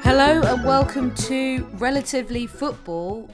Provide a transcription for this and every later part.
Hello and welcome to Relatively Football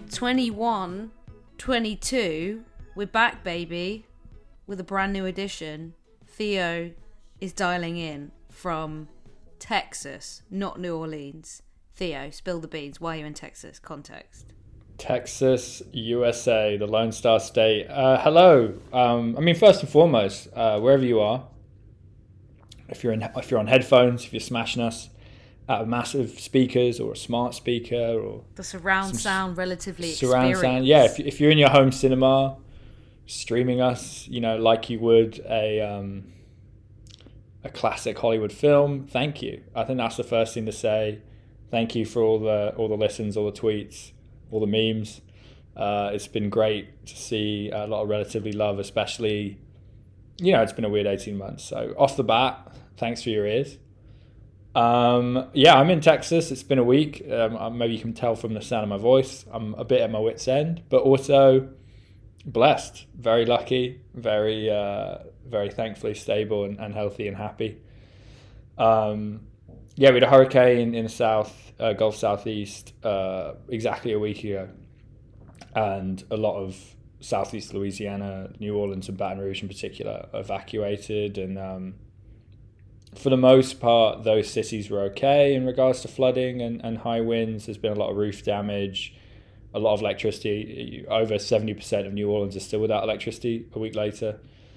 21-22. We're back, baby, with a brand new edition. Theo is dialing in from Texas, not New Orleans. Theo, spill the beans. Why are you in Texas? Context. Texas, USA, the Lone Star State. Hello. First and foremost, wherever you are, if you're on headphones, if you're smashing us out of massive speakers or a smart speaker or the surround sound relatively surround experience. sound, yeah. If you're in your home cinema, streaming us, like you would a classic Hollywood film, thank you. I think that's the first thing to say. Thank you for all the listens, all the tweets, all the memes. It's been great to see a lot of relatively love, especially, it's been a weird 18 months. So off the bat, thanks for your ears. I'm in Texas. It's been a week. Maybe you can tell from the sound of my voice. I'm a bit at my wit's end, but also blessed, very lucky, very, very thankfully stable and healthy and happy. We had a hurricane in the south, Gulf Southeast, exactly a week ago, and a lot of Southeast Louisiana, New Orleans and Baton Rouge in particular, evacuated, and for the most part, those cities were okay in regards to flooding and high winds. There's been a lot of roof damage, a lot of electricity. Over 70% of New Orleans is still without electricity a week later.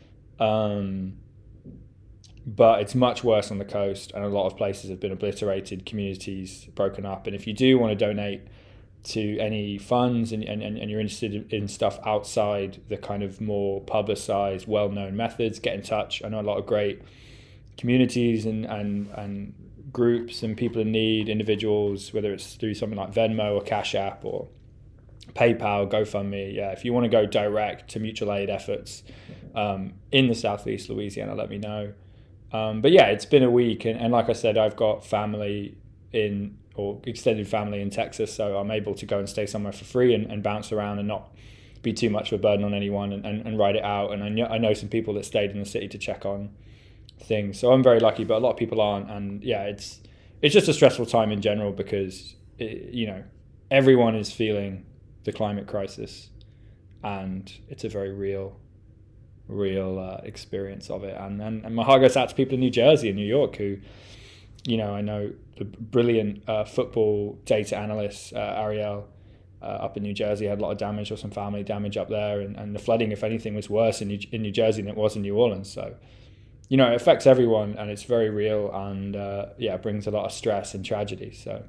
But it's much worse on the coast, and a lot of places have been obliterated, communities broken up. And if you do want to donate to any funds and you're interested in stuff outside the kind of more publicized, well-known methods, get in touch. I know a lot of great communities and groups and people in need, individuals, whether it's through something like Venmo or Cash App or PayPal, GoFundMe. Yeah, if you want to go direct to mutual aid efforts in the Southeast Louisiana, let me know. But yeah, it's been a week, and like I said, I've got family or extended family in Texas, so I'm able to go and stay somewhere for free and bounce around and not be too much of a burden on anyone and ride it out. And I know some people that stayed in the city to check on things, so I'm very lucky, but a lot of people aren't. And yeah, it's just a stressful time in general because everyone is feeling the climate crisis, and it's a very real experience of it. And my heart goes out to people in New Jersey and New York who, I know the brilliant football data analyst Ariel up in New Jersey had a lot of damage, or some family damage up there, and the flooding, if anything, was worse in New Jersey than it was in New Orleans. So it affects everyone, and it's very real, and it brings a lot of stress and tragedy. So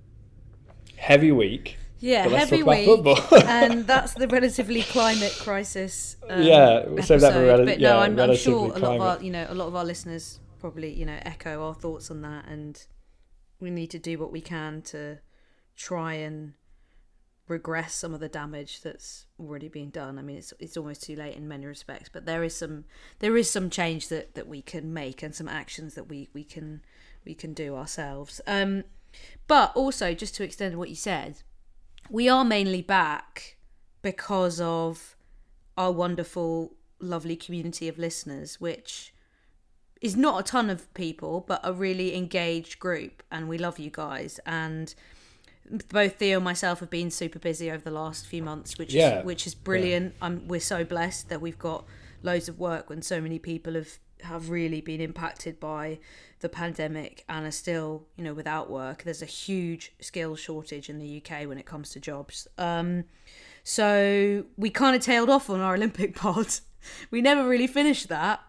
heavy week. Yeah, heavy week, and that's the relatively climate crisis. We'll save that for I'm sure a lot of our listeners probably echo our thoughts on that, and we need to do what we can to try and regress some of the damage that's already been done. I mean, it's almost too late in many respects, but there is some change that we can make, and some actions that we can do ourselves. But also, just to extend what you said, we are mainly back because of our wonderful, lovely community of listeners, which is not a ton of people, but a really engaged group, and we love you guys. And both Theo and myself have been super busy over the last few months, which is brilliant. Yeah. We're so blessed that we've got loads of work when so many people have really been impacted by the pandemic and are still, without work. There's a huge skills shortage in the UK when it comes to jobs. So we kind of tailed off on our Olympic pod. We never really finished that.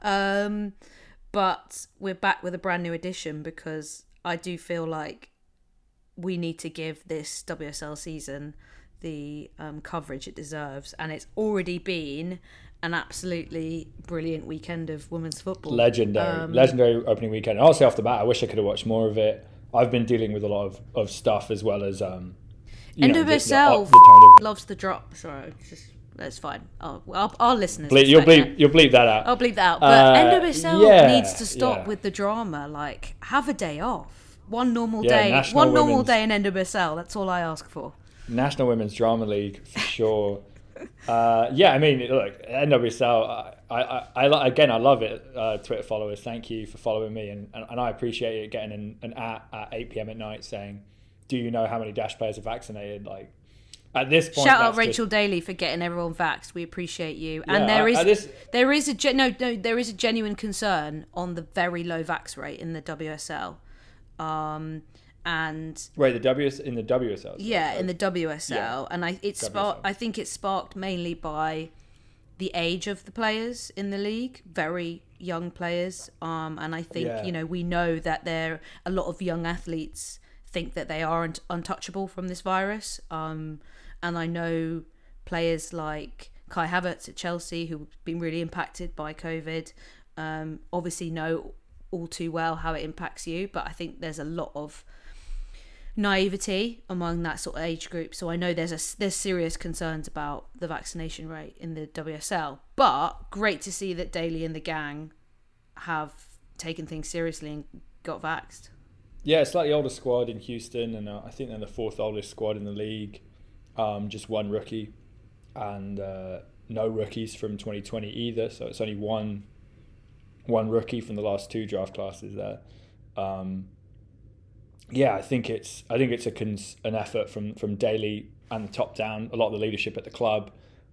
But we're back with a brand new edition because I do feel like we need to give this WSL season the coverage it deserves. And it's already been an absolutely brilliant weekend of women's football. Legendary opening weekend. And I'll say off the bat, I wish I could have watched more of it. I've been dealing with a lot of stuff, as well as NWSL loves the drop. Sorry, that's fine. Our listeners. You'll bleep that out. I'll bleep that out. But NWSL needs to stop with the drama. Like, have a day off. One normal day in NWSL. That's all I ask for. National Women's Drama League for sure. Look, NWSL, I love it. Twitter followers, thank you for following me, and I appreciate it, getting an at 8 p.m. at night saying do you know how many Dash players are vaccinated? Like, at this point, shout out Rachel Daly for getting everyone vaxxed. We appreciate you. Yeah, and there is a genuine concern on the very low vax rate in the WSL. And wait, in the WSL? Yeah, in the WSL, yeah. And I think it sparked mainly by the age of the players in the league, very young players. And I think we know that there a lot of young athletes think that they aren't untouchable from this virus. And I know players like Kai Havertz at Chelsea, who've been really impacted by COVID, obviously know all too well how it impacts you. But I think there's a lot of naivety among that sort of age group. So I know there's serious concerns about the vaccination rate in the WSL. But great to see that Daly and the gang have taken things seriously and got vaxxed. Yeah, slightly older squad in Houston, and I think they're the fourth oldest squad in the league. Just one rookie, and no rookies from 2020 either. So it's only one rookie from the last two draft classes there. I think it's an effort from Daly and the top down. A lot of the leadership at the club.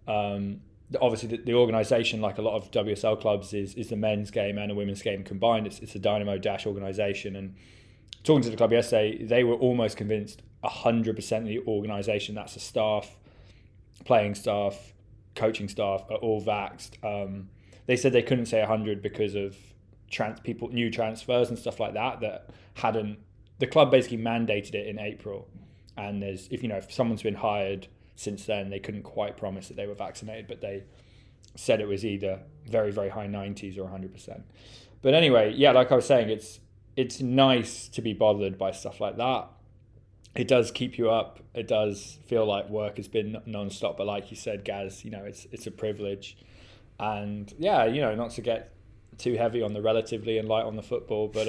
Obviously, the organisation, like a lot of WSL clubs, is the men's game and a women's game combined. It's a Dynamo Dash organisation, and talking to the club yesterday, they were almost convinced 100% of the organisation, that's the staff, playing staff, coaching staff, are all vaxxed. They said they couldn't say 100 because of new transfers and stuff like that hadn't. The club basically mandated it in April, and if someone's been hired since then, they couldn't quite promise that they were vaccinated, but they said it was either very, very high 90s or 100%. But anyway, yeah, like I was saying, it's nice to be bothered by stuff like that. It does keep you up. It does feel like work has been non-stop. But like you said, Gaz, it's a privilege. And yeah, not to get too heavy on the relatively and light on the football, but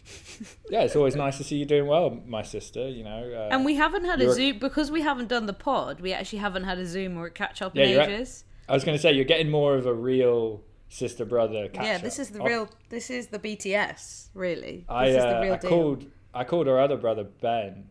it's always nice to see you doing well, my sister. And we haven't had a Zoom because we haven't done the pod. We actually haven't had a Zoom or a catch up in ages. I was going to say you're getting more of a real sister brother catch up. Yeah, this is the real. This is the BTS, really. This is the real deal. I called our other brother Ben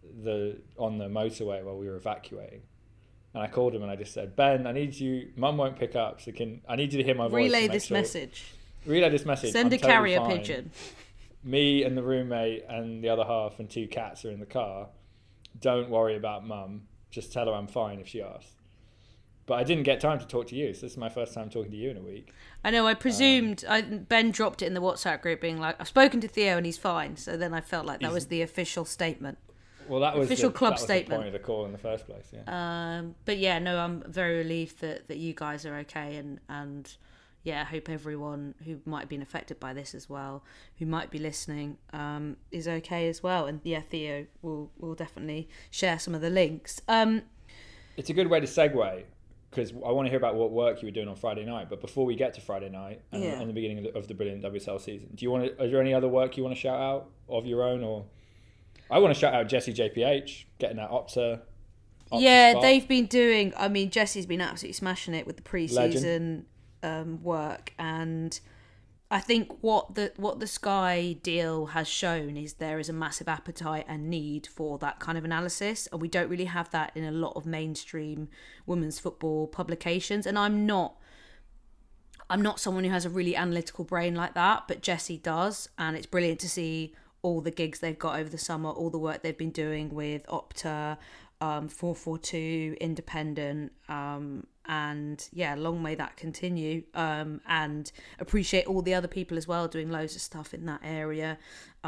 on the motorway while we were evacuating. And I called him and I just said, Ben, I need you. Mum won't pick up, so I need you to hear my voice. Relay this message. Send a carrier pigeon. Me and the roommate and the other half and two cats are in the car. Don't worry about Mum. Just tell her I'm fine if she asks. But I didn't get time to talk to you, so this is my first time talking to you in a week. I know, I presumed... Ben dropped it in the WhatsApp group being like, I've spoken to Theo and he's fine. So then I felt like that was the official statement. Well, that was official club statement. The point of the call in the first place, yeah. But yeah, no, I'm very relieved that you guys are okay, and yeah, I hope everyone who might have been affected by this as well, who might be listening, is okay as well. And yeah, Theo will definitely share some of the links. It's a good way to segue, because I want to hear about what work you were doing on Friday night. But before we get to Friday night and the beginning of the brilliant WSL season, is there any other work you want to shout out of your own? Or I want to shout out Jessie JPH getting that Opta. Yeah, spot. they've been doing. I mean, Jessie's been absolutely smashing it with the pre-season work, and I think what the Sky deal has shown is there is a massive appetite and need for that kind of analysis, and we don't really have that in a lot of mainstream women's football publications. And I'm not someone who has a really analytical brain like that, but Jessie does, and it's brilliant to see all the gigs they've got over the summer, all the work they've been doing with Opta, 442, Independent, and yeah, long may that continue, and appreciate all the other people as well doing loads of stuff in that area.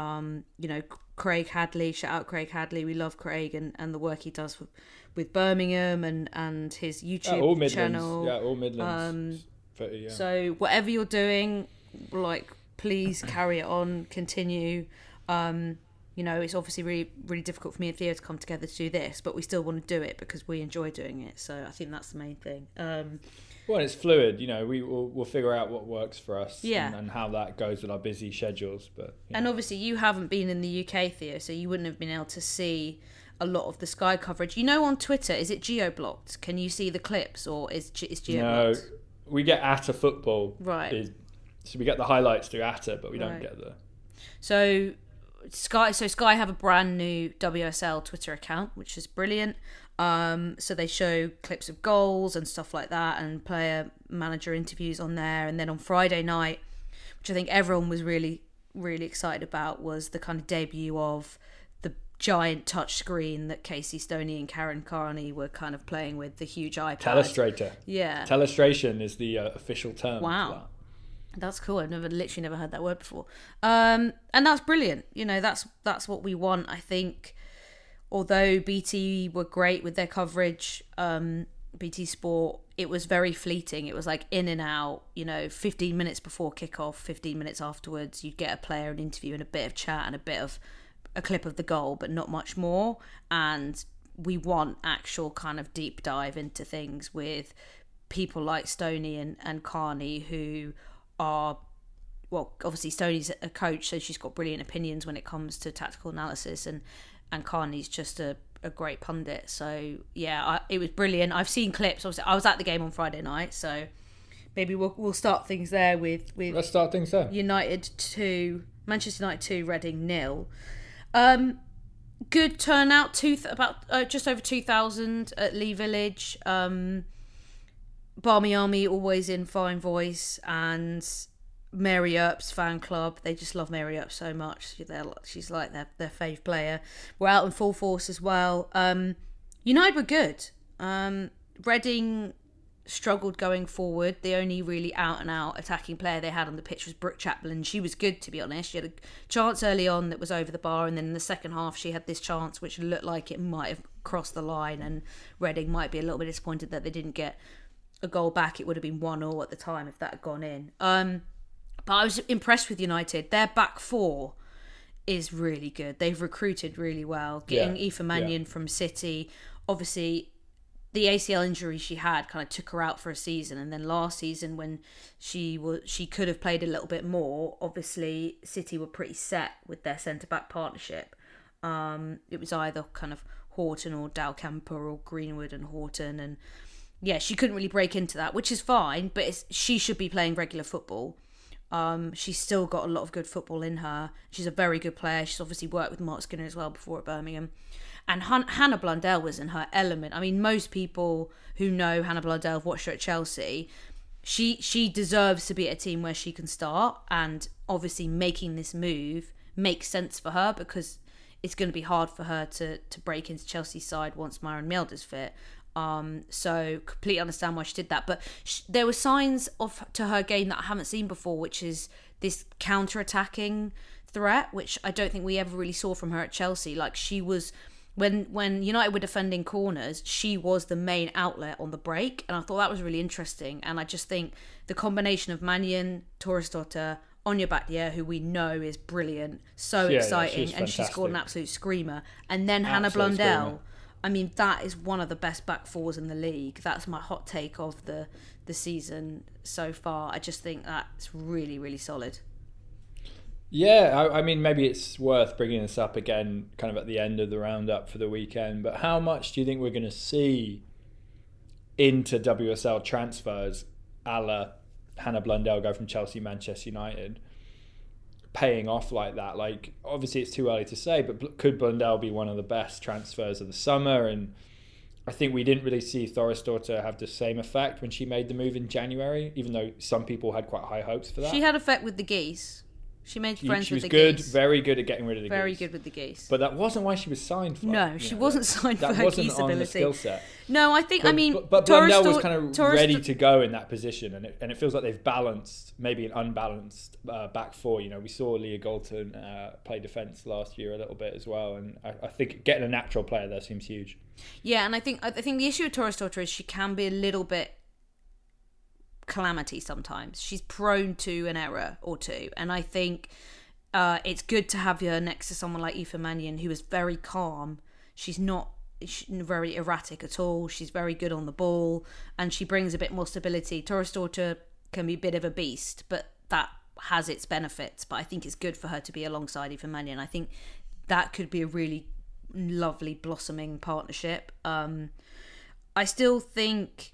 Craig Hadley, shout out Craig Hadley, we love Craig and the work he does with Birmingham and his YouTube channel. All Midlands. So whatever you're doing, like, please carry it on, continue. It's obviously really, really difficult for me and Theo to come together to do this, but we still want to do it because we enjoy doing it. So I think that's the main thing. Well, it's fluid. We'll figure out what works for us and how that goes with our busy schedules. But and obviously you haven't been in the UK, Theo, so you wouldn't have been able to see a lot of the Sky coverage. On Twitter, is it geo-blocked? Can you see the clips, or is geo-blocked? No, we get Atta Football. Right. So we get the highlights through Atta, but we don't get the... So Sky have a brand new WSL Twitter account, which is brilliant. So they show clips of goals and stuff like that, and player manager interviews on there. And then on Friday night, which I think everyone was really, really excited about, was the kind of debut of the giant touch screen that Casey Stoney and Karen Carney were kind of playing with, the huge iPad. Telestrator. Yeah. Telestration is the official term. Wow. That's cool. I've literally never heard that word before. And that's brilliant. You know, that's what we want. I think, although BT were great with their coverage, BT Sport, it was very fleeting. It was like in and out, 15 minutes before kickoff, 15 minutes afterwards, you'd get a player, an interview and a bit of chat and a bit of a clip of the goal, but not much more. And we want actual kind of deep dive into things with people like Stoney and Carney, who are, well, obviously Stoney's a coach, so she's got brilliant opinions when it comes to tactical analysis, and Carney's just a great pundit. So yeah, it was brilliant. I've seen clips. Obviously, I was at the game on Friday night, so maybe we'll start things there with let's start things there. Manchester United 2, Reading 0. Good turnout, about just over 2,000 at Lee Village. Barmy Army always in fine voice, and Mary Earps fan club, they just love Mary Earps so much. She's like their fave player. We're out in full force as well. United were good. Reading struggled going forward. The only really out and out attacking player they had on the pitch was Brooke Chaplin. She was good, to be honest. She had a chance early on that was over the bar, and then in the second half she had this chance which looked like it might have crossed the line, and Reading might be a little bit disappointed that they didn't get a goal back. It would have been 1-0 at the time if that had gone in. But I was impressed with United. Their back four is really good. They've recruited really well. Getting Aoife Mannion from City. Obviously, the ACL injury she had kind of took her out for a season. And then last season, when she could have played a little bit more, obviously City were pretty set with their centre-back partnership. It was either kind of Horton or Dal Camper, or Greenwood and Horton. And yeah, she couldn't really break into that, which is fine. But she should be playing regular football. She's still got a lot of good football in her. She's a very good player. She's obviously worked with Mark Skinner as well before at Birmingham. And Hannah Blundell was in her element. I mean, most people who know Hannah Blundell have watched her at Chelsea. She deserves to be at a team where she can start, and obviously making this move makes sense for her, because it's going to be hard for her to break into Chelsea's side once Myron Mielder's fit. So completely understand why she did that, but there were signs to her game that I haven't seen before, which is this counter-attacking threat, which I don't think we ever really saw from her at Chelsea. Like, she was, when United were defending corners, she was the main outlet on the break, and I thought that was really interesting. And I just think the combination of Mannion, Thorisdottir, Anya Battier, who we know is brilliant, exciting, and she scored an absolute screamer, and then Hannah Blundell. Screamer. I mean, that is one of the best back fours in the league. That's my hot take of the season so far. I just think that's really, really solid. Yeah, I mean, maybe it's worth bringing this up again kind of at the end of the roundup for the weekend, but how much do you think we're going to see into WSL transfers a la Hannah Blundell go from Chelsea, Manchester United, paying off like that? Like, obviously it's too early to say, but could Blundell be one of the best transfers of the summer? And I think we didn't really see Thorisdottir have the same effect when she made the move in January, even though some people had quite high hopes for that. She had effect with the geese. She made friends with the geese. She was good, geese. very good at getting rid of the geese. Very good with the geese. But that wasn't why she was signed for. No, she wasn't signed for her geese ability. That wasn't on the skill set. No, I think, But Blundell was kind of ready to go in that position, and it feels like they've balanced maybe an unbalanced back four. You know, we saw Leah Galton play defence last year a little bit as well, and I think getting a natural player there seems huge. Yeah, and I think the issue with Thorisdottir is she can be a little bit calamity sometimes. She's prone to an error or two, and I think it's good to have her next to someone like Aoife Mannion, who is very calm. She's not very erratic at all. She's very good on the ball, and she brings a bit more stability. Thorisdottir can be a bit of a beast, but that has its benefits. But I think it's good for her to be alongside Aoife Mannion. I think that could be a really lovely blossoming partnership. I still think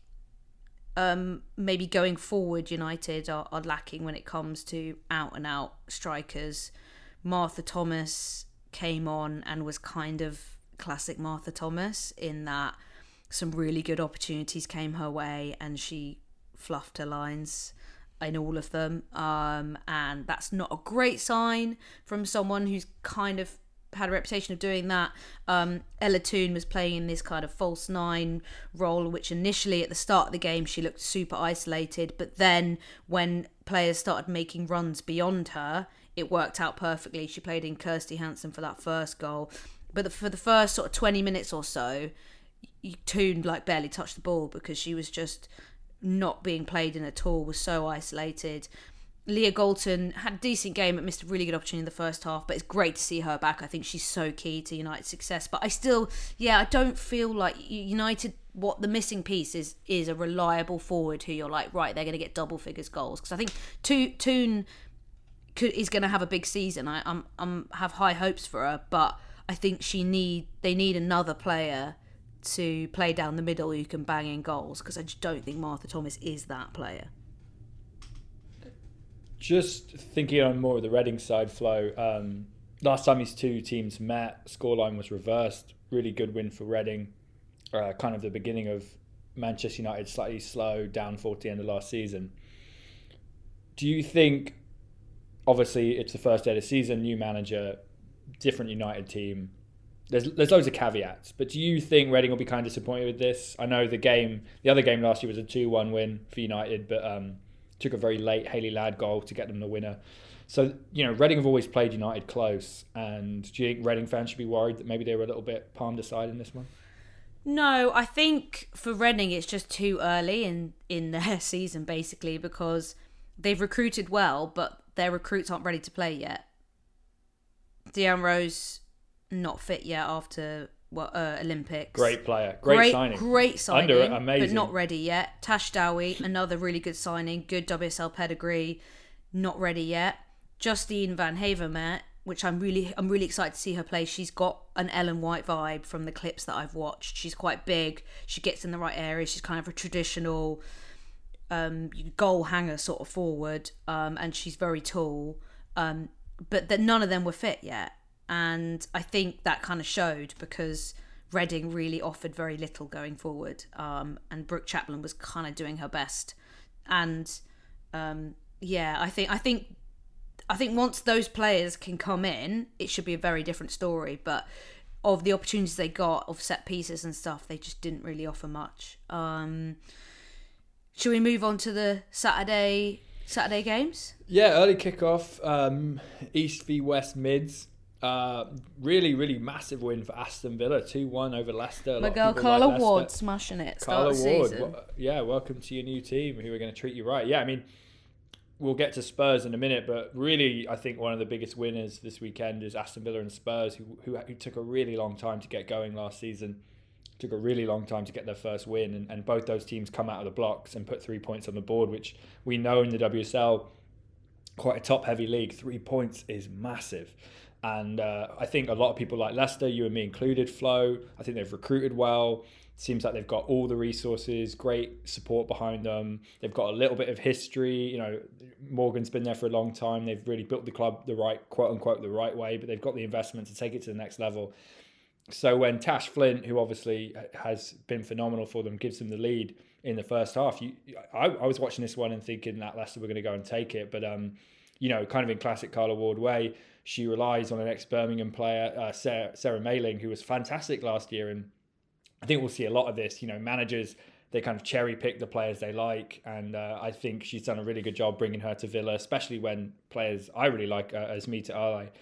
maybe going forward United are lacking when it comes to out and out strikers, Martha Thomas came on and was kind of classic Martha Thomas in that some really good opportunities came her way and she fluffed her lines in all of them. And that's not a great sign from someone who's kind of had a reputation of doing that. Ella Toone was playing in this kind of false nine role, which initially at the start of the game she looked super isolated, but then when players started making runs beyond her, it worked out perfectly. She played in Kirsty Hansen for that first goal, but for the first sort of 20 minutes or so, Toone like barely touched the ball because she was just not being played in at all, was so isolated. Leah Galton had a decent game but missed a really good opportunity in the first half, but it's great to see her back. I think she's so key to United's success, but I don't feel like United, what the missing piece is a reliable forward who you're like, right, they're going to get double figures goals, because I think Toone is going to have a big season. I have high hopes for her, but I think they need another player to play down the middle who can bang in goals, because I just don't think Martha Thomas is that player. Just thinking on more of the Reading side, Flo, last time these two teams met, scoreline was reversed. Really good win for Reading. Kind of the beginning of Manchester United slightly slow downfall at the end of last season. Do you think, obviously it's the first day of the season, new manager, different United team, there's loads of caveats, but do you think Reading will be kind of disappointed with this? I know the other game last year was a 2-1 win for United, but took a very late Hayley Ladd goal to get them the winner. So, Reading have always played United close, and do you think Reading fans should be worried that maybe they were a little bit palmed aside in this one? No, I think for Reading it's just too early in their season, basically, because they've recruited well, but their recruits aren't ready to play yet. Deanne Rose, not fit yet after Olympics. Great player. Great signing. Amazing. But not ready yet. Tash Dowie, another really good signing. Good WSL pedigree. Not ready yet. Justine Van Havermet, which I'm really excited to see her play. She's got an Ellen White vibe from the clips that I've watched. She's quite big. She gets in the right area. She's kind of a traditional goal hanger sort of forward, and she's very tall. But none of them were fit yet. And I think that kind of showed because Reading really offered very little going forward. And Brooke Chaplin was kind of doing her best. And I think once those players can come in, it should be a very different story. But of the opportunities they got of set pieces and stuff, they just didn't really offer much. Should we move on to the Saturday games? Yeah, early kickoff. East v West Mids. Really, really massive win for Aston Villa, 2-1 over Leicester. My girl Carla Ward smashing it. Carla Ward, welcome to your new team who are going to treat you right. Yeah, I mean, we'll get to Spurs in a minute, but really, I think one of the biggest winners this weekend is Aston Villa and Spurs, who took a really long time to get going last season. Took a really long time to get their first win, and both those teams come out of the blocks and put 3 points on the board, which we know in the WSL, quite a top-heavy league, 3 points is massive. And I think a lot of people like Leicester, you and me included, Flo, I think they've recruited well. Seems like they've got all the resources, great support behind them. They've got a little bit of history. Morgan's been there for a long time. They've really built the club the right, quote unquote, the right way, but they've got the investment to take it to the next level. So when Tash Flint, who obviously has been phenomenal for them, gives them the lead in the first half, I was watching this one and thinking that Leicester were going to go and take it. But, kind of in classic Carla Ward way, she relies on an ex-Birmingham player, Sarah Mayling, who was fantastic last year. And I think we'll see a lot of this. Managers, they kind of cherry pick the players they like. And I think she's done a really good job bringing her to Villa, especially when players I really like, Asmita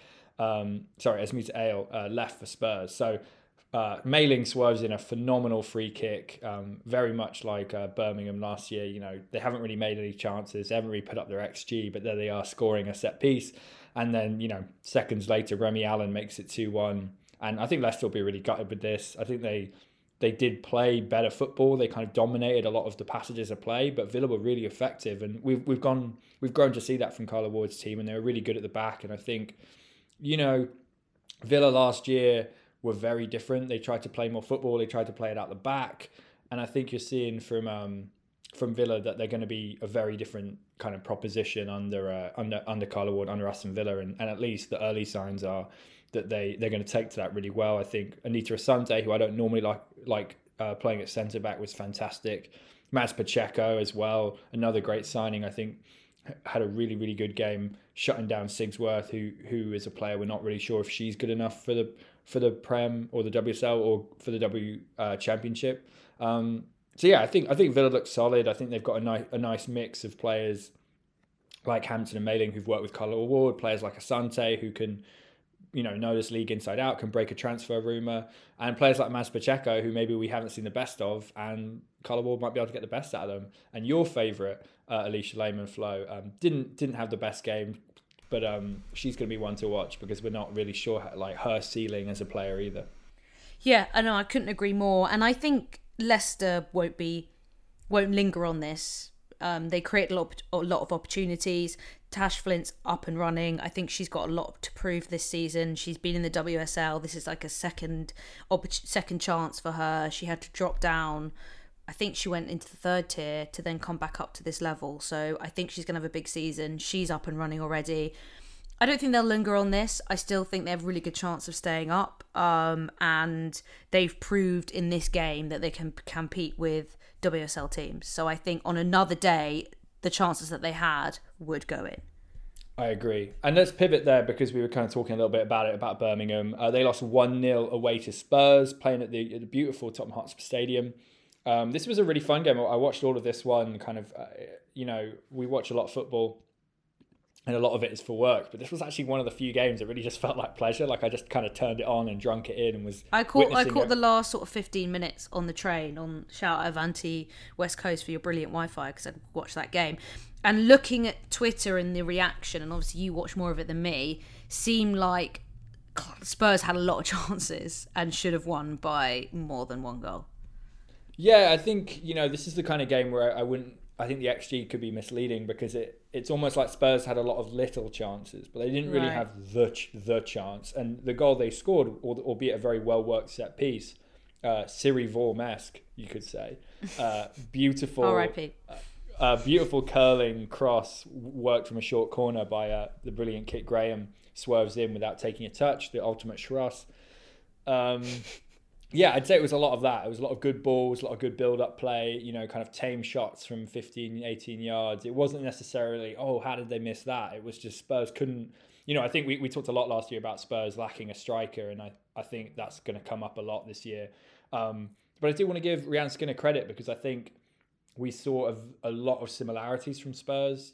Ale, left for Spurs. So Mayling swerves in a phenomenal free kick, very much like Birmingham last year. They haven't really made any chances, they haven't really put up their XG, but there they are scoring a set piece. And then, seconds later, Remy Allen makes it 2-1. And I think Leicester will be really gutted with this. I think they did play better football. They kind of dominated a lot of the passages of play, but Villa were really effective. And we've grown to see that from Carla Ward's team, and they were really good at the back. And I think, Villa last year were very different. They tried to play more football. They tried to play it out the back. And I think you're seeing from from Villa that they're going to be a very different kind of proposition under Carla Ward, under Aston Villa, and at least the early signs are that they're going to take to that really well. I think Anita Asante, who I don't normally like playing at centre back, was fantastic. Maz Pacheco as well, another great signing. I think had a really, really good game shutting down Sigsworth, who is a player we're not really sure if she's good enough for the Prem or the WSL or for the W Championship. So yeah, I think Villa looks solid. I think they've got a nice mix of players like Hampton and Mayling who've worked with Carla Ward, players like Asante who can, know this league inside out, can break a transfer rumour, and players like Maz Pacheco who maybe we haven't seen the best of, and Carla Ward might be able to get the best out of them. And your favourite, Alicia Lehmann-Flo, didn't have the best game, but she's going to be one to watch because we're not really sure her ceiling as a player either. Yeah, I know, I couldn't agree more. And I think Leicester won't linger on this. They create a lot of opportunities. Tash Flint's up and running. I think she's got a lot to prove this season. She's been in the WSL. This is like a second chance for her. She had to drop down. I think she went into the third tier to then come back up to this level. So I think she's going to have a big season. She's up and running already. I don't think they'll linger on this. I still think they have a really good chance of staying up. And they've proved in this game that they can compete with WSL teams. So I think on another day, the chances that they had would go in. I agree. And let's pivot there because we were kind of talking a little bit about Birmingham. They lost 1-0 away to Spurs, playing at the beautiful Tottenham Hotspur Stadium. This was a really fun game. I watched all of this one kind of, we watch a lot of football and a lot of it is for work, but this was actually one of the few games that really just felt like pleasure. Like I just kind of turned it on and drunk it in and was I caught the last sort of 15 minutes on the train on shout out Avanti West Coast for your brilliant Wi-Fi because I'd watched that game. And looking at Twitter and the reaction, and obviously you watch more of it than me, seemed like Spurs had a lot of chances and should have won by more than one goal. Yeah, I think, this is the kind of game where I think the XG could be misleading because it's almost like Spurs had a lot of little chances, but they didn't really have the chance. And the goal they scored, albeit a very well-worked set piece, Siri Vorm-esque, you could say. Beautiful. R.I.P. Beautiful curling cross worked from a short corner by the brilliant Kit Graham, swerves in without taking a touch, the ultimate Schross. Yeah, I'd say it was a lot of that. It was a lot of good balls, a lot of good build-up play, kind of tame shots from 15, 18 yards. It wasn't necessarily, how did they miss that? It was just Spurs couldn't... I think we talked a lot last year about Spurs lacking a striker, and I think that's going to come up a lot this year. But I do want to give Rhian Skinner credit because I think we saw a lot of similarities from Spurs,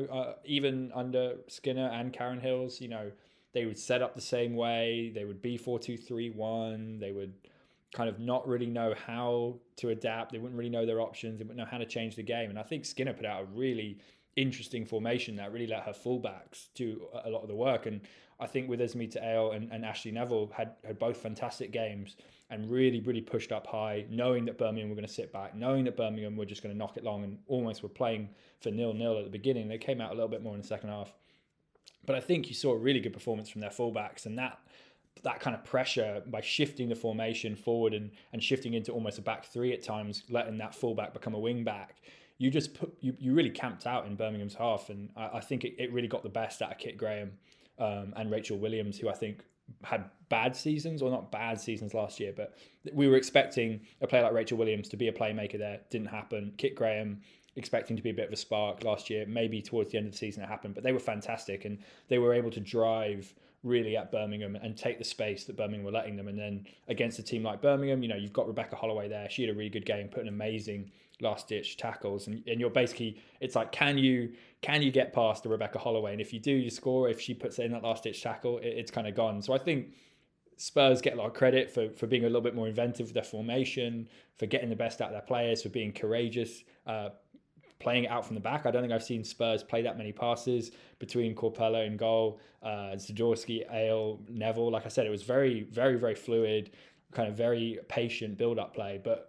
even under Skinner and Karen Hills. They would set up the same way. They would be 4-2-3-1. They would kind of not really know how to adapt. They wouldn't really know their options. They wouldn't know how to change the game. And I think Skinner put out a really interesting formation that really let her fullbacks do a lot of the work. And I think with Esmita Ale and Ashley Neville had both fantastic games and really, really pushed up high, knowing that Birmingham were going to sit back, knowing that Birmingham were just going to knock it long and almost were playing for 0-0 at the beginning. They came out a little bit more in the second half. But I think you saw a really good performance from their fullbacks, and that kind of pressure by shifting the formation forward and shifting into almost a back three at times, letting that fullback become a wing back, you really camped out in Birmingham's half. And I think it really got the best out of Kit Graham and Rachel Williams, who I think had bad seasons, or not bad seasons last year, but we were expecting a player like Rachel Williams to be a playmaker there. Didn't happen. Kit Graham expecting to be a bit of a spark last year. Maybe towards the end of the season it happened, but they were fantastic and they were able to drive really at Birmingham and take the space that Birmingham were letting them. And then against a team like Birmingham, you've got Rebecca Holloway there. She had a really good game, put an amazing last-ditch tackles. And you're basically, it's like, can you get past the Rebecca Holloway? And if you do, you score. If she puts in that last-ditch tackle, it's kind of gone. So I think Spurs get a lot of credit for being a little bit more inventive with their formation, for getting the best out of their players, for being courageous, playing it out from the back. I don't think I've seen Spurs play that many passes between Corpella and goal, Zadorsky, Ale, Neville. Like I said, it was very, very, very fluid, kind of very patient build-up play. But,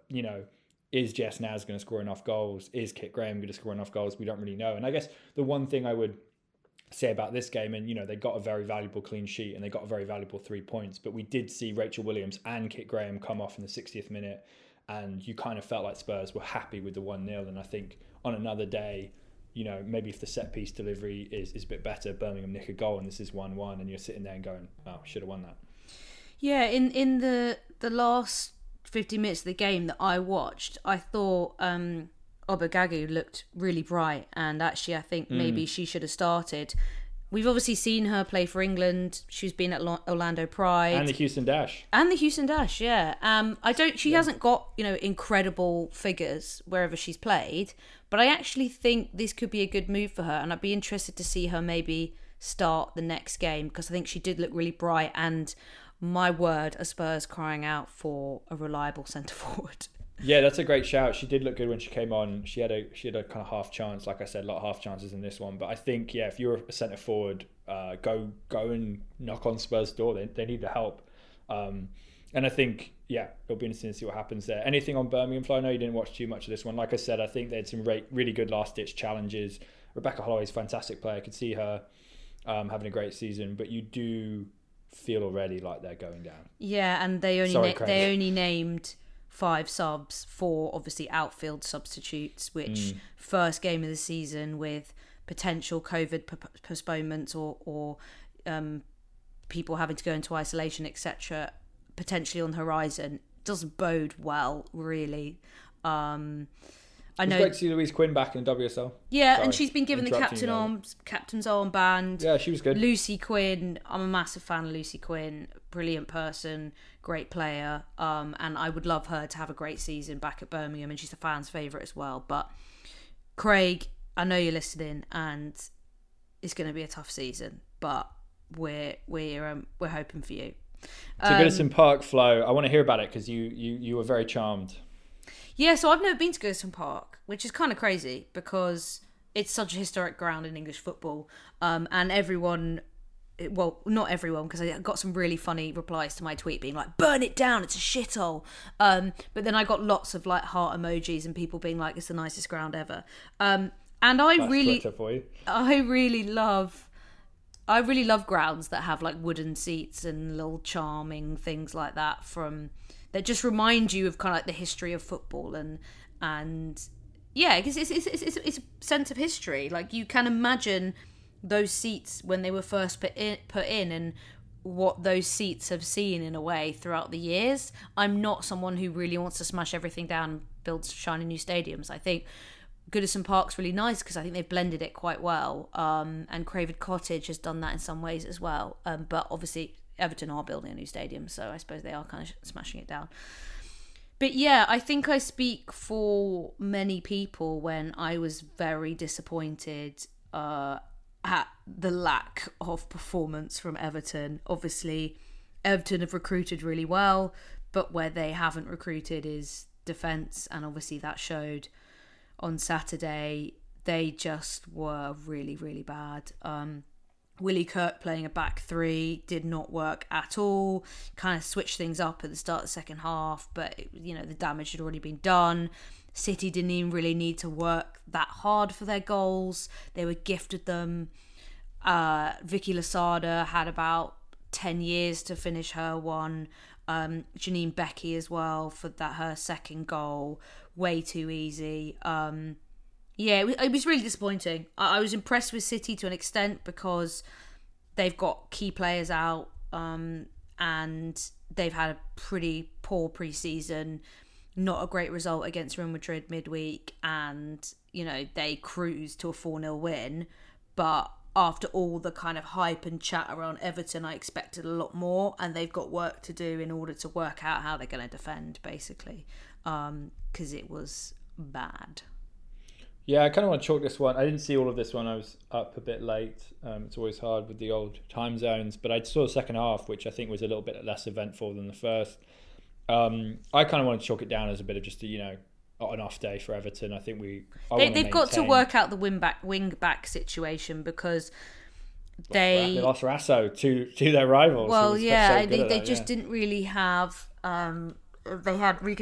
is Jess Naz going to score enough goals? Is Kit Graham going to score enough goals? We don't really know. And I guess the one thing I would say about this game, and they got a very valuable clean sheet and they got a very valuable 3 points, but we did see Rachel Williams and Kit Graham come off in the 60th minute and you kind of felt like Spurs were happy with the 1-0. And I think on another day, you know, maybe if the set piece delivery is a bit better, Birmingham nick a goal and this is 1-1, and you're sitting there and going, oh, should have won that. Yeah, in the last 50 minutes of the game that I watched, I thought Obagagu looked really bright, and actually I think maybe she should have started. We've obviously seen her play for England. She's been at Orlando Pride and the Houston Dash. Yeah. She hasn't got, you know, incredible figures wherever she's played, but I actually think this could be a good move for her, and I'd be interested to see her maybe start the next game, because I think she did look really bright, and my word, are Spurs crying out for a reliable centre forward. Yeah, that's a great shout. She did look good when she came on. She had a kind of half chance, like I said, a lot of half chances in this one. But I think, yeah, if you're a centre forward, go and knock on Spurs' door. They need the help. And I think, yeah, it'll be interesting to see what happens there. Anything on Birmingham, Flo? I know you didn't watch too much of this one. Like I said, I think they had some really good last-ditch challenges. Rebecca Holloway's a fantastic player. I could see her having a great season. But you do feel already like they're going down. Yeah, and they only named 5 subs, 4 obviously outfield substitutes, which first game of the season with potential COVID postponements or people having to go into isolation, etc., potentially on the horizon, doesn't bode well, really. I know. It's great to see Louise Quinn back in WSL. Yeah, sorry, and she's been given the captain's armband. Yeah, she was good. Lucy Quinn, I'm a massive fan of Lucy Quinn. Brilliant person, great player, and I would love her to have a great season back at Birmingham, and she's the fans' favourite as well. But Craig, I know you're listening, and it's going to be a tough season, but we're hoping for you. To Goodison Park, Flo, I want to hear about it because you were very charmed. Yeah, so I've never been to Goodison Park, which is kind of crazy because it's such a historic ground in English football. And everyone, well, not everyone, because I got some really funny replies to my tweet being like, burn it down, it's a shithole. But then I got lots of like heart emojis and people being like, it's the nicest ground ever. And I really love grounds that have like wooden seats and little charming things like that that just remind you of kind of like the history of football and yeah, because it's a sense of history. Like you can imagine those seats when they were first put in and what those seats have seen in a way throughout the years. I'm not someone who really wants to smash everything down and build shiny new stadiums. I think Goodison Park's really nice because I think they've blended it quite well. And Craven Cottage has done that in some ways as well. But obviously Everton are building a new stadium, so I suppose they are kind of smashing it down. But yeah, I think I speak for many people when I was very disappointed at the lack of performance from Everton. Obviously, Everton have recruited really well, but where they haven't recruited is defence, and obviously that showed on Saturday. They just were really, really bad. Willie Kirk playing a back 3 did not work at all. Kind of switched things up at the start of the second half, but the damage had already been done. City didn't even really need to work that hard for their goals. They were gifted them. Vicky Losada had about 10 years to finish her one. Janine Becky as well for her second goal. Way too easy. Yeah, it was really disappointing. I was impressed with City to an extent because they've got key players out and they've had a pretty poor pre-season. Not a great result against Real Madrid midweek, and they cruised to a 4-0 win. But after all the kind of hype and chat around Everton, I expected a lot more, and they've got work to do in order to work out how they're going to defend, basically, because it was bad. Yeah, I kind of want to chalk this one. I didn't see all of this one. I was up a bit late. It's always hard with the old time zones. But I saw the second half, which I think was a little bit less eventful than the first. I kind of want to chalk it down as a bit of just an off day for Everton. I think they've got to work out the wing back situation because they lost Rasso to their rivals. Well, yeah, they just didn't really have. They had Rika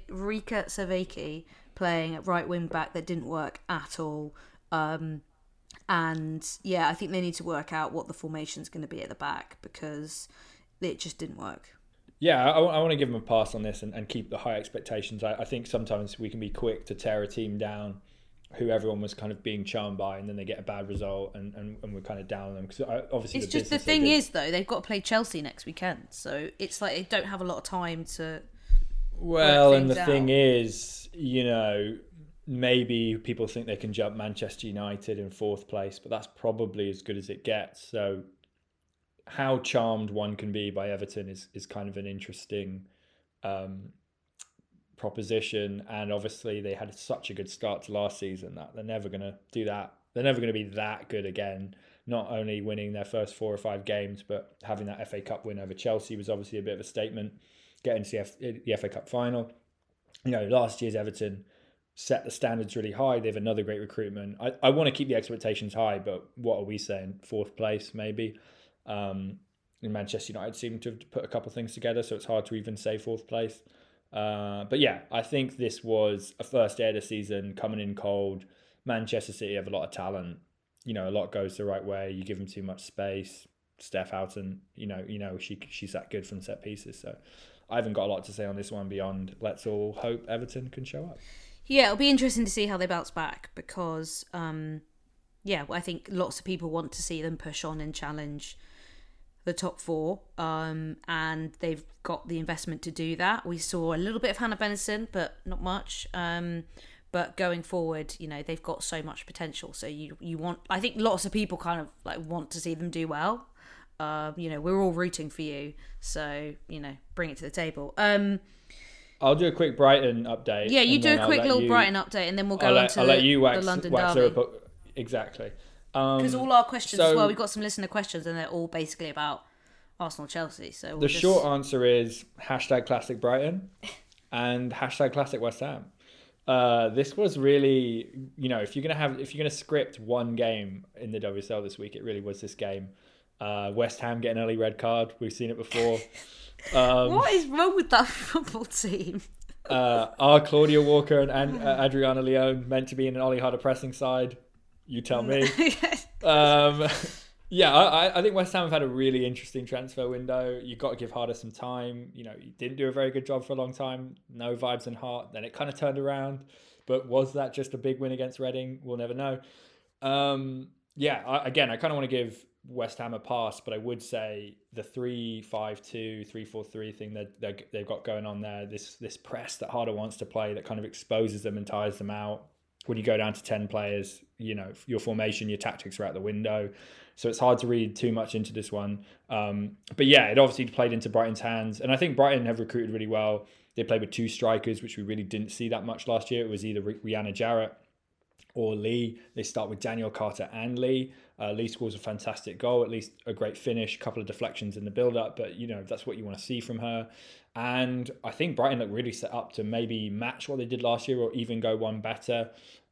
Savicki playing at right wing back that didn't work at all. And yeah, I think they need to work out what the formation's going to be at the back because it just didn't work. Yeah, I want to give them a pass on this and keep the high expectations. I think sometimes we can be quick to tear a team down who everyone was kind of being charmed by, and then they get a bad result and we're kind of down on them. Because obviously it's just the thing is, though, they've got to play Chelsea next weekend. So it's like they don't have a lot of time to... Well, and the thing is, you know, maybe people think they can jump Manchester United in 4th place, but that's probably as good as it gets. So how charmed one can be by Everton is kind of an interesting proposition. And obviously they had such a good start to last season that they're never going to do that. They're never going to be that good again. Not only winning their first 4 or 5 games, but having that FA Cup win over Chelsea was obviously a bit of a statement. Getting to the FA Cup final. You know, last year's Everton set the standards really high. They have another great recruitment. I want to keep the expectations high, but what are we saying? 4th place, maybe. In Manchester United seem to have put a couple of things together, so it's hard to even say 4th place. But yeah, I think this was a first day of the season, coming in cold. Manchester City have a lot of talent. You know, a lot goes the right way. You give them too much space. Steph Houghton, you know, she's that good from set pieces. So I haven't got a lot to say on this one beyond let's all hope Everton can show up. Yeah, it'll be interesting to see how they bounce back because, I think lots of people want to see them push on and challenge the top 4, and they've got the investment to do that. We saw a little bit of Hannah Benison, but not much. But going forward, you know, they've got so much potential. So you want, I think lots of people kind of like want to see them do well. You know, we're all rooting for you, so you know, bring it to the table. I'll do a quick Brighton update. Yeah, you do a quick little Brighton update, and then we'll go on to the London derby. Exactly. Because all our questions as well, we've got some listener questions, and they're all basically about Arsenal Chelsea. So the short answer is #Classic Brighton and #Classic West Ham. This was really, you know, if you're gonna script one game in the WSL this week, it really was this game. West Ham get an early red card. We've seen it before. What is wrong with that football team? Are Claudia Walker and Adriana Leone meant to be in an Ollie Harder pressing side? You tell me. I think West Ham have had a really interesting transfer window. You've got to give Harder some time. You know, he didn't do a very good job for a long time. No vibes and heart. Then it kind of turned around. But was that just a big win against Reading? We'll never know. I kind of want to give West Ham a pass, but I would say the 3-5-2, 3-4-3 thing that they've got going on there, this press that Harder wants to play that kind of exposes them and tires them out. When you go down to 10 players, you know, your formation, your tactics are out the window. So it's hard to read too much into this one. But yeah, it obviously played into Brighton's hands. And I think Brighton have recruited really well. They played with 2 strikers, which we really didn't see that much last year. It was either Rihanna Jarrett or Lee. They start with Danielle Carter and Lee. Lee scores a fantastic goal, at least a great finish, a couple of deflections in the build-up. But, you know, that's what you want to see from her. And I think Brighton look really set up to maybe match what they did last year or even go one better.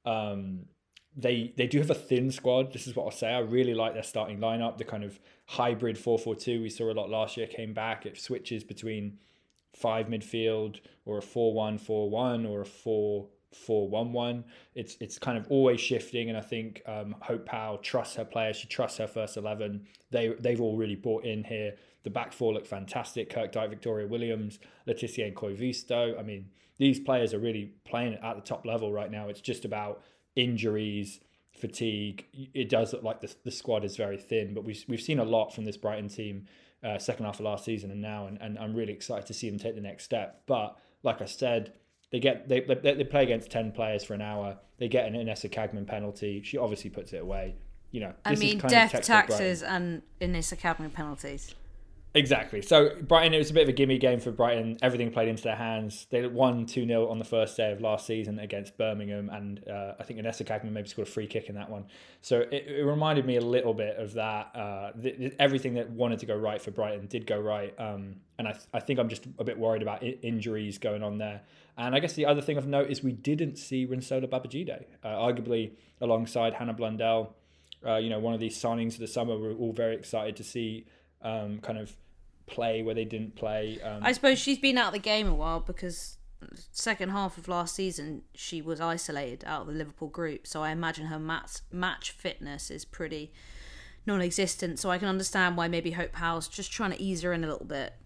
They do have a thin squad. This is what I'll say. I really like their starting lineup. The kind of hybrid 4-4-2 we saw a lot last year came back. It switches between 5 midfield or a 4-1-4-1 or a 4-4-1-1. It's kind of always shifting, and I think Hope Powell trusts her players. She trusts her first 11. They've all really bought in here. The back 4 look fantastic. Kirkdike, Victoria Williams, Leticia and Koivisto. I mean, these players are really playing at the top level right now. It's just about injuries, fatigue. It does look like the squad is very thin, but we've seen a lot from this Brighton team second half of last season and now, and I'm really excited to see them take the next step. But like I said, they play against 10 players for an hour. They get an Inessa Cagman penalty. She obviously puts it away. You know, I mean, death taxes and Inessa Cagman penalties. Exactly. So Brighton, it was a bit of a gimme game for Brighton. Everything played into their hands. They won 2-0 on the first day of last season against Birmingham, and I think Inessa Cagman maybe scored a free kick in that one. So it reminded me a little bit of that. Everything that wanted to go right for Brighton did go right, and I think I'm just a bit worried about injuries going on there. And I guess the other thing of note is we didn't see Rinsola Babajide, arguably alongside Hannah Blundell. One of these signings of the summer. We're all very excited to see kind of play where they didn't play. I suppose she's been out of the game a while because second half of last season she was isolated out of the Liverpool group, so I imagine her match fitness is pretty non-existent, so I can understand why maybe Hope Powell's just trying to ease her in a little bit.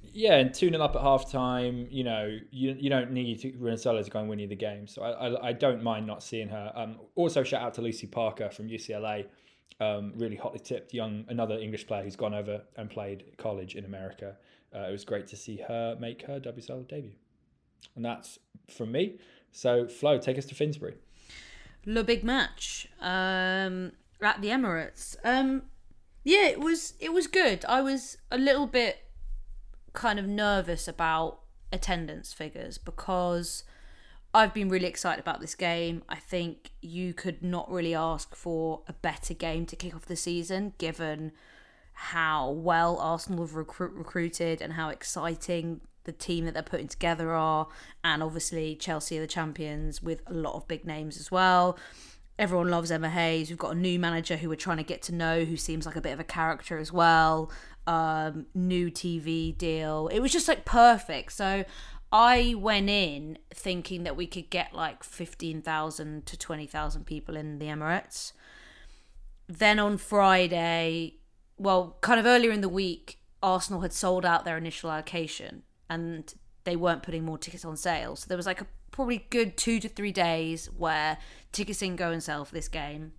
Yeah, and 2-0 up at half time, you don't need Rinasella to go and win you the game. So I don't mind not seeing her. Also, shout out to Lucy Parker from UCLA. Really hotly tipped another English player who's gone over and played college in America. It was great to see her make her WSL debut. And that's from me. So, Flo, take us to Finsbury. Le big match at the Emirates. Yeah, it was good. I was a little bit kind of nervous about attendance figures because I've been really excited about this game. I think you could not really ask for a better game to kick off the season, given how well Arsenal have recruited and how exciting the team that they're putting together are. And obviously Chelsea are the champions with a lot of big names as well. Everyone loves Emma Hayes. We've got a new manager who we're trying to get to know, who seems like a bit of a character as well. New TV deal. It was just like perfect. So I went in thinking that we could get like 15,000 to 20,000 people in the Emirates. Then on Friday, well, kind of earlier in the week, Arsenal had sold out their initial allocation and they weren't putting more tickets on sale. So there was like a probably good 2 to 3 days where tickets didn't go on sale for this game.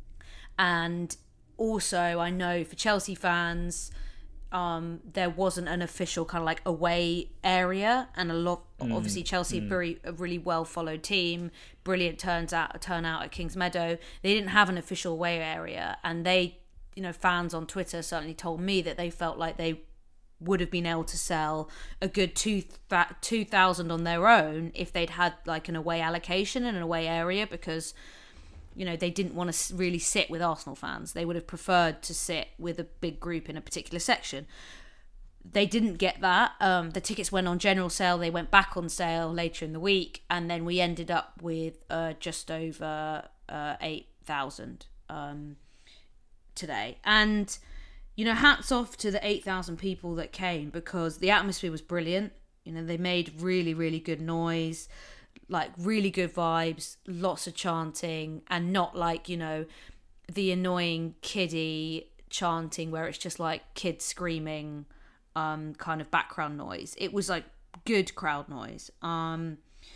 And also, I know for Chelsea fans, there wasn't an official kind of like away area, and obviously Chelsea a really well followed team, brilliant turnout at Kings Meadow. They didn't have an official away area, and they, fans on Twitter certainly told me that they felt like they would have been able to sell a good 2,000 on their own if they'd had like an away allocation and an away area, because they didn't want to really sit with Arsenal fans. They would have preferred to sit with a big group in a particular section. They didn't get that. The tickets went on general sale. They went back on sale later in the week. And then we ended up with just over 8,000 today. And, hats off to the 8,000 people that came, because the atmosphere was brilliant. They made really, really good noise. Like really good vibes, lots of chanting, and not like, the annoying kiddie chanting where it's just like kids screaming, kind of background noise. It was like good crowd noise. And,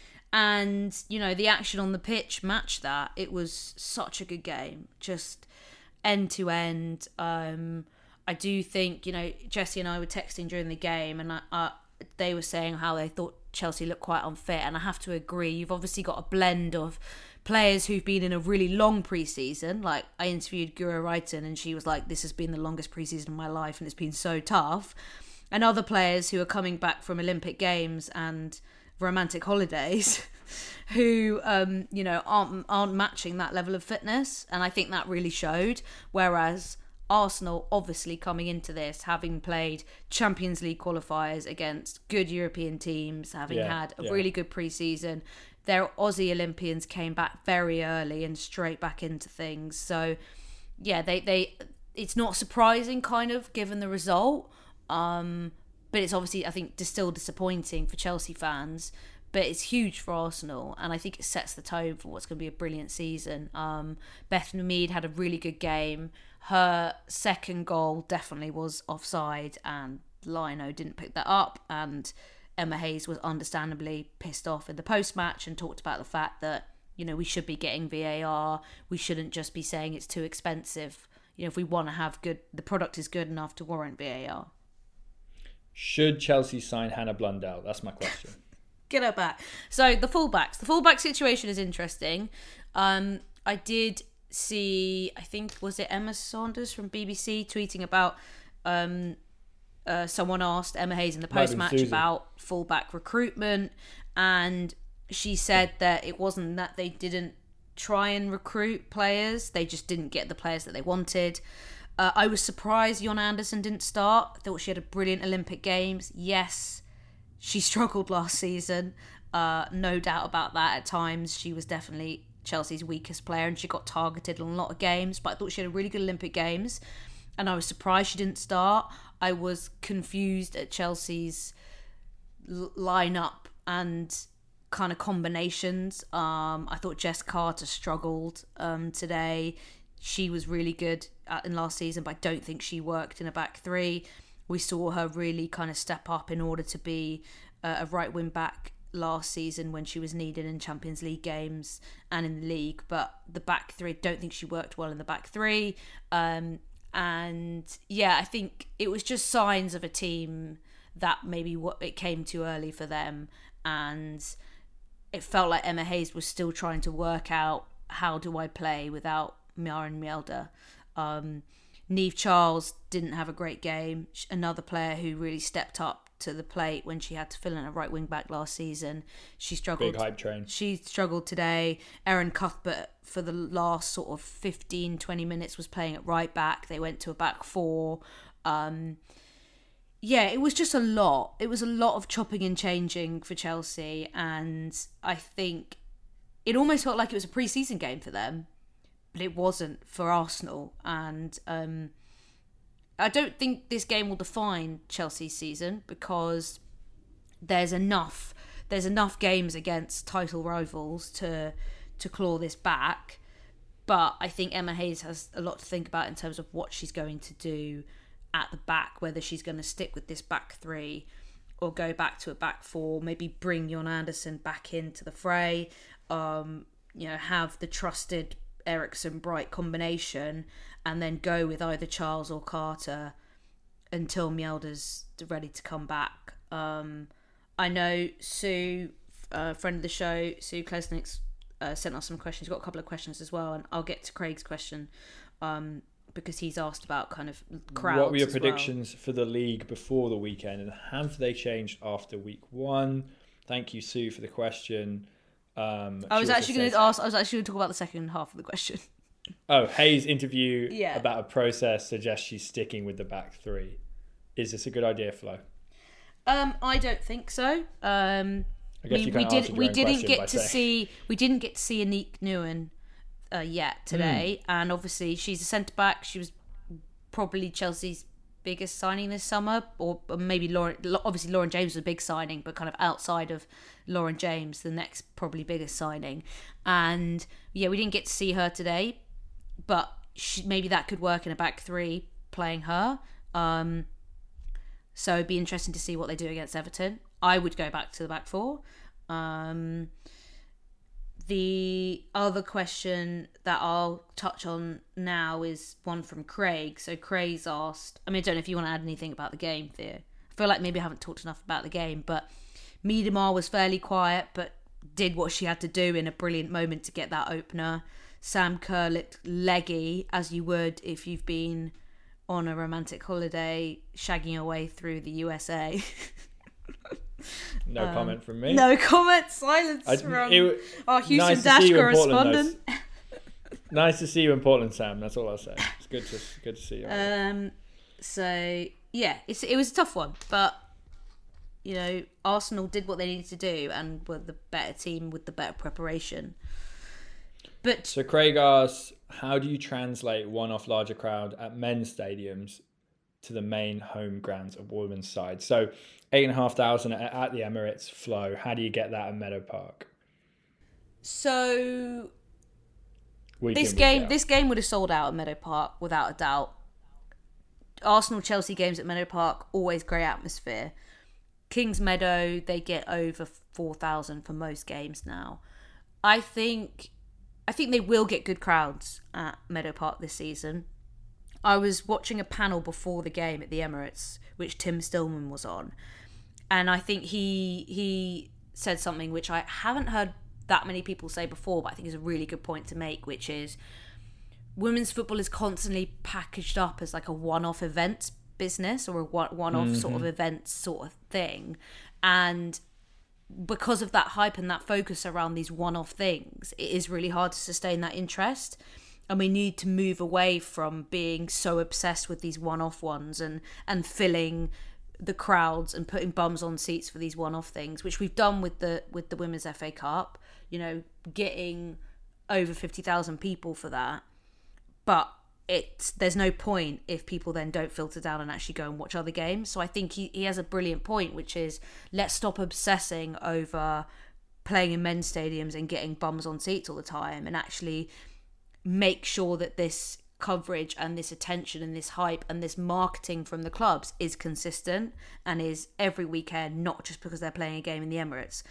the action on the pitch matched that. It was such a good game, just end to end. I do think, Jessie and I were texting during the game, and they were saying how they thought Chelsea looked quite unfit, and I have to agree. You've obviously got a blend of players who've been in a really long pre-season. Like, I interviewed Guro Reiten, and she was like, this has been the longest pre-season of my life, and it's been so tough. And other players who are coming back from Olympic Games and romantic holidays who, aren't matching that level of fitness. And I think that really showed. Whereas Arsenal, obviously coming into this, having played Champions League qualifiers against good European teams, having had a really good pre-season, their Aussie Olympians came back very early and straight back into things. So, yeah, they it's not surprising, kind of, given the result. But it's obviously, I think, still disappointing for Chelsea fans. But it's huge for Arsenal, and I think it sets the tone for what's going to be a brilliant season. Bethany Mead had a really good game. Her second goal definitely was offside, and Lino didn't pick that up. And Emma Hayes was understandably pissed off in the post-match and talked about the fact that, we should be getting VAR. We shouldn't just be saying it's too expensive. If we want to have the product is good enough to warrant VAR. Should Chelsea sign Hannah Blundell? That's my question. Get her back. So the fullbacks. The fullback situation is interesting. I did see, I think, was it Emma Saunders from BBC tweeting about someone asked Emma Hayes in the post-match about fullback recruitment, and she said that it wasn't that they didn't try and recruit players, they just didn't get the players that they wanted. I was surprised Jonna Andersson didn't start. I thought she had a brilliant Olympic Games. Yes, she struggled last season, no doubt about that. At times she was definitely Chelsea's weakest player, and she got targeted in a lot of games, but I thought she had a really good Olympic Games, and I was surprised she didn't start. I was confused at Chelsea's lineup and kind of combinations. I thought Jess Carter struggled today. She was really good in last season, but I don't think she worked in a back three. We saw her really kind of step up in order to be a right wing back last season when she was needed in Champions League games and in the league. But the back three, don't think she worked well in the back three. And yeah, I think it was just signs of a team that maybe it came too early for them, and it felt like Emma Hayes was still trying to work out, how do I play without Maren Mjelde. Niamh Charles didn't have a great game. Another player who really stepped up to the plate when she had to fill in a right wing back last season. She struggled. Big hype train. She struggled today. Erin Cuthbert for the last sort of 15-20 minutes was playing at right back. They went to a back four. Yeah, it was just a lot. It was a lot of chopping and changing for Chelsea, and I think it almost felt like it was a pre-season game for them, but it wasn't for Arsenal. And I don't think this game will define Chelsea's season, because there's enough games against title rivals to claw this back. But I think Emma Hayes has a lot to think about in terms of what she's going to do at the back, whether she's going to stick with this back three or go back to a back four, maybe bring Jon Anderson back into the fray, have the trusted Eriksson-Bright combination, and then go with either Charles or Carter until Mjelde's ready to come back. I know Sue, friend of the show, Sue Klesnick, sent us some questions. We've got a couple of questions as well, and I'll get to Craig's question because he's asked about kind of crowds. What were your predictions for the league before the weekend, and have they changed after week one? Thank you, Sue, for the question. I was actually going to talk about the second half of the question. Oh, Hayes' interview about a process suggests she's sticking with the back three. Is this a good idea, Flo? I don't think so. I guess we didn't get to see Anique Nguyen yet today, and obviously she's a centre back. She was probably Chelsea's biggest signing this summer, or maybe Lauren James was a big signing, but kind of outside of Lauren James, the next probably biggest signing. And yeah, we didn't get to see her today, but maybe that could work in a back three playing her. So it'd be interesting to see what they do against Everton. I would go back to the back four. The other question that I'll touch on now is one from Craig. So Craig's asked, I don't know if you want to add anything about the game, Theo. I feel like maybe I haven't talked enough about the game, but Miedemar was fairly quiet, but did what she had to do in a brilliant moment to get that opener. Sam Kerr looked leggy, as you would if you've been on a romantic holiday shagging your way through the USA. No comment from me. No comment. Silence from our Houston Dash correspondent. Nice to see you in Portland, Sam. That's all I'll say. It's good to see you. So yeah, it was a tough one, but Arsenal did what they needed to do and were the better team with the better preparation. But so Craig asks, how do you translate one-off larger crowd at men's stadiums to the main home grounds of women's side? So 8,500 at the Emirates, Flo. How do you get that at Meadow Park? So this game would have sold out at Meadow Park without a doubt. Arsenal-Chelsea games at Meadow Park, always great atmosphere. Kings Meadow, they get over 4,000 for most games now. I think they will get good crowds at Meadow Park this season. I was watching a panel before the game at the Emirates, which Tim Stillman was on, and I think he said something which I haven't heard that many people say before, but I think is a really good point to make, which is women's football is constantly packaged up as like a one-off events business or a one-off sort of event sort of thing, and because of that hype and that focus around these one-off things, it is really hard to sustain that interest. And we need to move away from being so obsessed with these one-off ones and filling the crowds and putting bums on seats for these one-off things, which we've done with the Women's FA Cup, getting over 50,000 people for that. But there's no point if people then don't filter down and actually go and watch other games. So I think he has a brilliant point, which is let's stop obsessing over playing in men's stadiums and getting bums on seats all the time, and actually make sure that this coverage and this attention and this hype and this marketing from the clubs is consistent and is every weekend, not just because they're playing a game in the Emirates.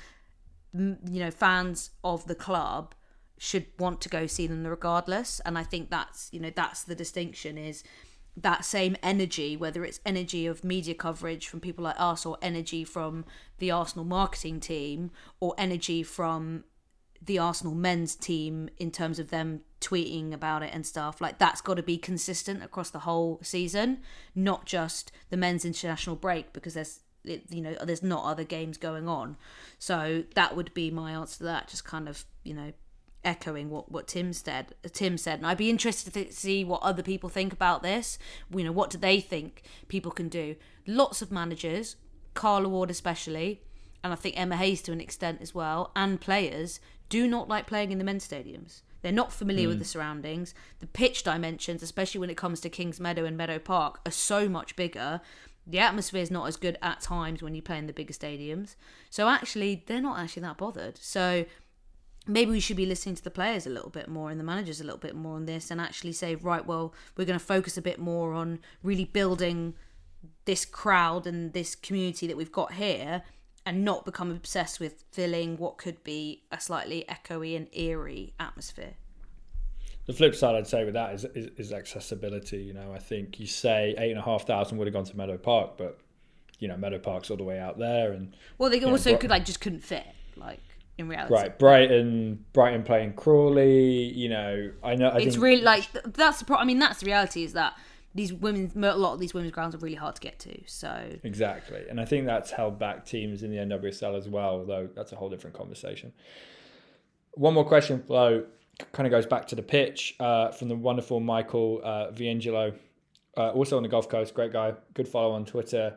Fans of the club should want to go see them regardless. And I think that's the distinction, is that same energy, whether it's energy of media coverage from people like us, or energy from the Arsenal marketing team, or energy from the Arsenal men's team in terms of them tweeting about it and stuff, like that's got to be consistent across the whole season, not just the men's international break, because there's not other games going on. So that would be my answer to that, just kind of echoing what Tim said. And I'd be interested to see what other people think about this. What do they think people can do? Lots of managers, Carla Ward especially, and I think Emma Hayes to an extent as well, and players do not like playing in the men's stadiums. They're not familiar with the surroundings. The pitch dimensions, especially when it comes to Kings Meadow and Meadow Park, are so much bigger. The atmosphere is not as good at times when you play in the bigger stadiums. So actually, they're not actually that bothered. So maybe we should be listening to the players a little bit more and the managers a little bit more on this, and actually say, right, well, we're going to focus a bit more on really building this crowd and this community that we've got here, and not become obsessed with filling what could be a slightly echoey and eerie atmosphere. The flip side, I'd say, with that is accessibility. I think you say 8,500 would have gone to Meadow Park, but Meadow Park's all the way out there, and they also just couldn't fit, in reality. Right, Brighton playing Crawley. I know. It's really that's the problem. I mean, that's the reality, is that a lot of these women's grounds are really hard to get to. So exactly, and I think that's held back teams in the NWSL as well, though that's a whole different conversation. One more question, Flo, kind of goes back to the pitch, from the wonderful Michael Viangelo, also on the Gulf Coast, great guy, good follow on Twitter.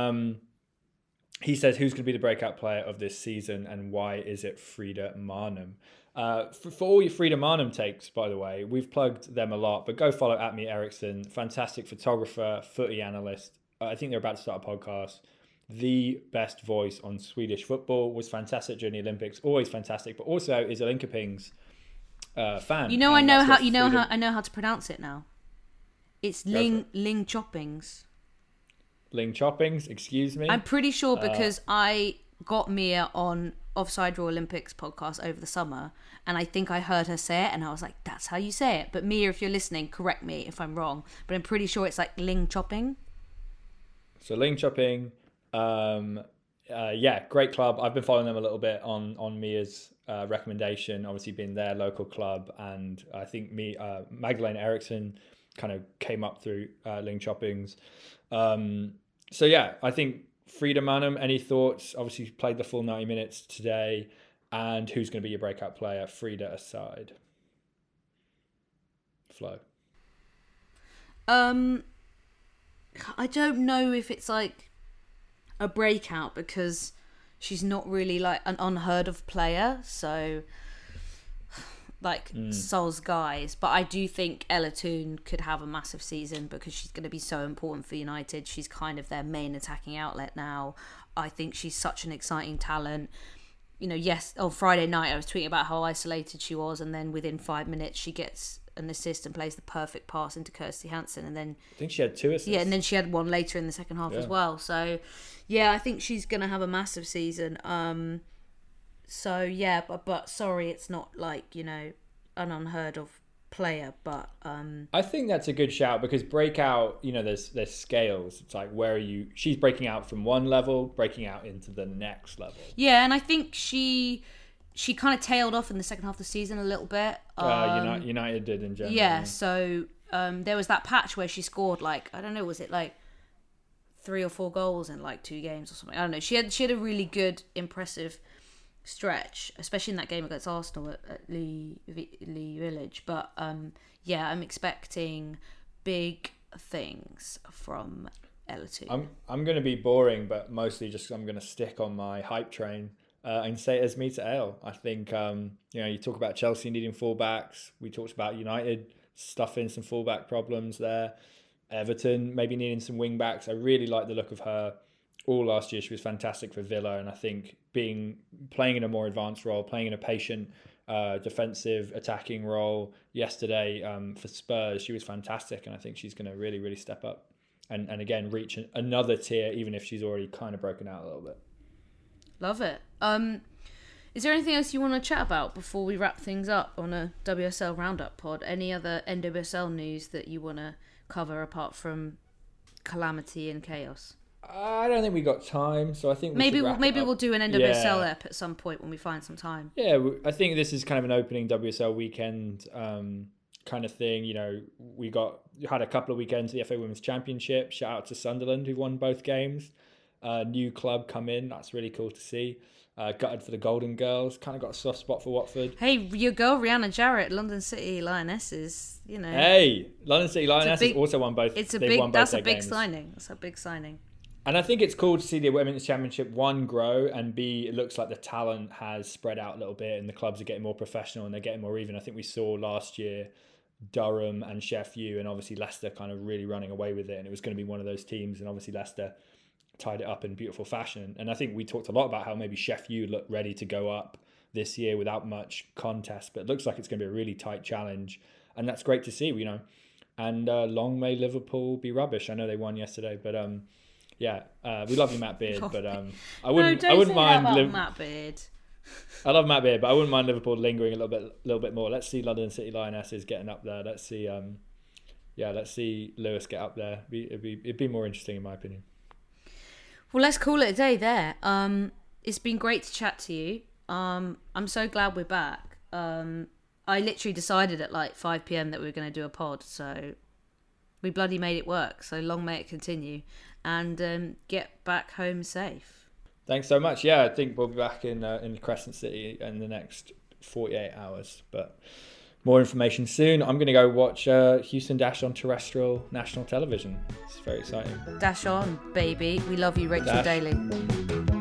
He says, who's going to be the breakout player of this season, and why is it Frida Maanum? For all your Frida Maanum takes, by the way, we've plugged them a lot, but go follow @me Eriksson, fantastic photographer, footy analyst. I think they're about to start a podcast. The best voice on Swedish football, was fantastic during the Olympics, always fantastic, but also is a Linkopings fan. I know how to pronounce it now. It's Linköpings. Linköpings, excuse me. I'm pretty sure, because I got Mia on Offside Raw Olympics podcast over the summer, and I think I heard her say it, and I was like, that's how you say it. But Mia, if you're listening, correct me if I'm wrong, but I'm pretty sure it's like Linköping. So Linköping, great club. I've been following them a little bit on Mia's recommendation, obviously being their local club, and I think Magdalena Eriksson kind of came up through Linköpings. I think Frida Maanum, any thoughts? Obviously played the full 90 minutes today, and who's going to be your breakout player, Frida aside? Flo. I don't know if it's like a breakout, because she's not really like an unheard of player, so Sol's guys, but I do think Ella Toone could have a massive season, because she's going to be so important for United. She's kind of their main attacking outlet now. I think she's such an exciting talent. Yes, on Friday night I was tweeting about how isolated she was, and then within 5 minutes she gets an assist and plays the perfect pass into Kirsty Hansen, and then I think she had 2 assists. Yeah, and then she had one later in the second half as well. So yeah, I think she's going to have a massive season. So yeah, but sorry, it's not like, an unheard of player, but I think that's a good shout, because breakout, there's scales. It's like, where are you? She's breaking out from one level, breaking out into the next level. Yeah, and I think she kind of tailed off in the second half of the season a little bit. United did in general. Yeah, so there was that patch where she scored was it 3 or 4 goals in 2 games or something. I don't know. She had a really good, impressive stretch, especially in that game against Arsenal at Lee Village. But I'm expecting big things from Ella Toone. I'm going to be boring, but mostly just I'm going to stick on my hype train and say Esmita Ale. I think you talk about Chelsea needing fullbacks. We talked about United stuffing some fullback problems there. Everton maybe needing some wing backs. I really like the look of her. all last year. She was fantastic for Villa, and I think playing in a more advanced role, playing in a patient, defensive, attacking role yesterday for Spurs, she was fantastic, and I think she's going to really, really step up and again reach another tier, even if she's already kind of broken out a little bit. Love it. Is there anything else you want to chat about before we wrap things up on a WSL Roundup pod? Any other NWSL news that you want to cover apart from calamity and chaos? I don't think we got time, so I think maybe we'll do an NWSL ep at some point when we find some time. Yeah, I think this is kind of an opening WSL weekend kind of thing. You know, we had a couple of weekends at the FA Women's Championship. Shout out to Sunderland, who won both games. New club come in. That's really cool to see. Gutted for the Golden Girls. Kind of got a soft spot for Watford. Hey, your girl Rhiannon Jarrett, London City Lionesses. You know. Hey, London City Lionesses also won both. That's a big signing. That's a big signing. And I think it's cool to see the Women's Championship, one, grow, and B, it looks like the talent has spread out a little bit and the clubs are getting more professional and they're getting more even. I think we saw last year Durham and Sheff U and obviously Leicester kind of really running away with it, and it was going to be one of those teams, and obviously Leicester tied it up in beautiful fashion. And I think we talked a lot about how maybe Sheff U looked ready to go up this year without much contest, but it looks like it's going to be a really tight challenge, and that's great to see, you know. And long may Liverpool be rubbish. I know they won yesterday, but yeah, we love you, Matt Beard, but I wouldn't mind Matt Beard. I love Matt Beard, but I wouldn't mind Liverpool lingering a little bit more. Let's see London City Lionesses getting up there. Let's see Lewis get up there. It'd be more interesting in my opinion. Well, let's call it a day there. It's been great to chat to you. I'm so glad we're back. I literally decided at like 5 p.m. that we were going to do a pod, so we bloody made it work. So long may it continue, and get back home safe. Thanks so much. Yeah, I think we'll be back in Crescent City in the next 48 hours, but more information soon. I'm going to go watch Houston Dash on terrestrial national television. It's very exciting. Dash on, baby. We love you, Rachel Daly.